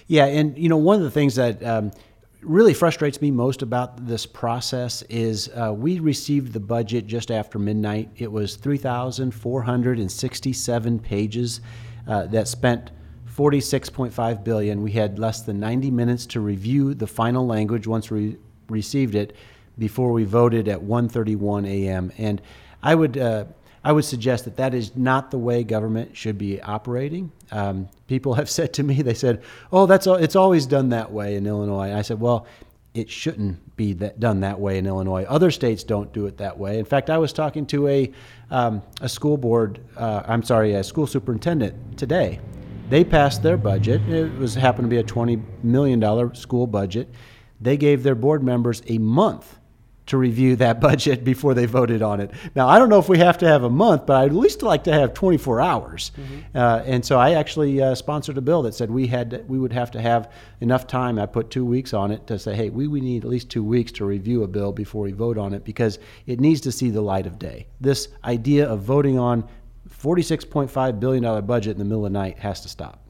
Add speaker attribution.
Speaker 1: Yeah, and one of the things that really frustrates me most about this process is we received the budget just after midnight. It was 3,467 pages that spent $46.5 billion. We had less than 90 minutes to review the final language once we received it before we voted at 1:31 a.m. And I would suggest that is not the way government should be operating. People have said to me, they said, "Oh, it's always done that way in Illinois." I said, "Well, it shouldn't be done that way in Illinois. Other states don't do it that way." In fact, I was talking to a school superintendent today. They passed their budget. It happened to be a $20 million school budget. They gave their board members a month to review that budget before they voted on it. Now, I don't know if we have to have a month, but I'd at least like to have 24 hours. Mm-hmm. And so I actually sponsored a bill that said we would have to have enough time. I put 2 weeks on it to say, hey, we need at least 2 weeks to review a bill before we vote on it, because it needs to see the light of day. This idea of voting on $46.5 billion budget in the middle of the night has to stop.